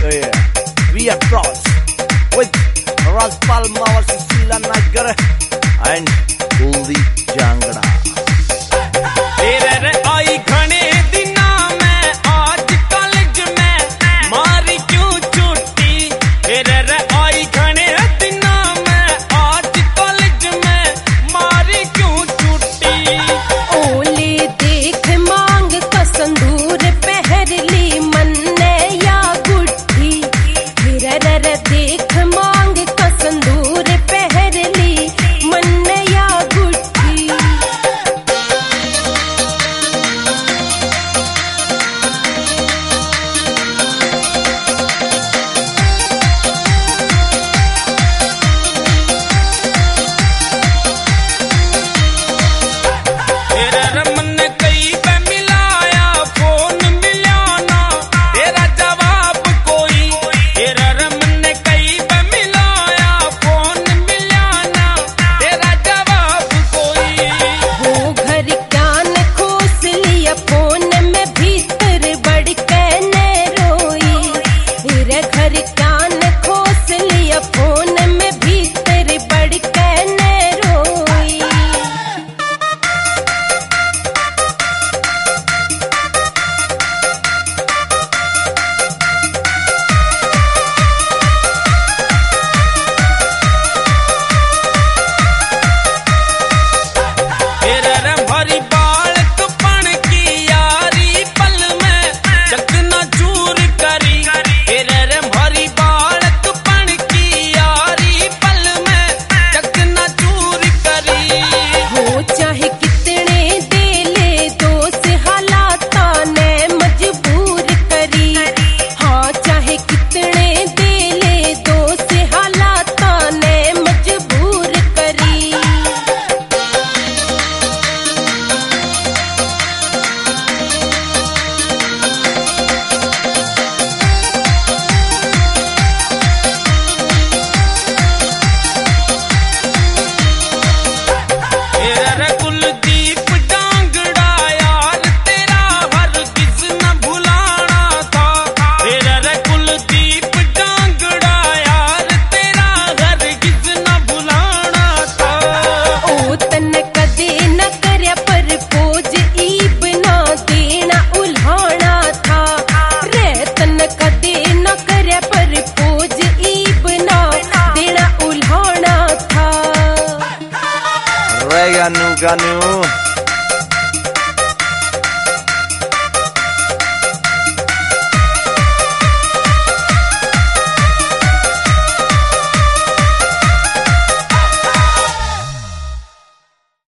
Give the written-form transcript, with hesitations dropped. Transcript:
We are cross with Ras Palma versus Sheila Nagar and Kuldeep Jangra. तेरे आई घने दिना में आज कॉलेज में मारी क्यों छुट्टी। तेरे आई घने दिना में आज कॉलेज में मारी क्यों छुट्टी। ओले देख मांग का संदूर पहर ली मन्ने या गुट्ठी। हिरर देख मांग का संदूर पहर ली मन्ने या गुट्ठी। Ganu